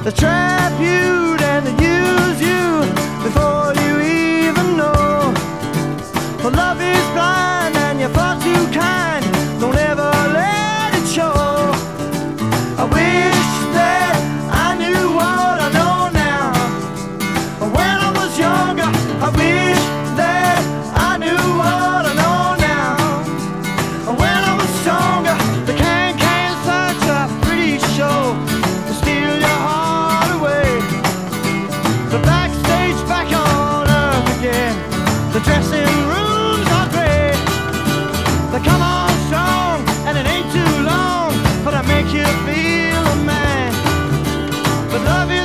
They trap you and they use you before you even know. For love is blind and you're far too kind. Don't ever let it show. I wish that I knew what I know now. When I was younger, I wish that I knew what I know now. When I was stronger, the can such a pretty show to steal your heart away. The backstage back on earth again. The dressing rooms are great. They come on strong and it ain't too long, but I make you feel a man. But love is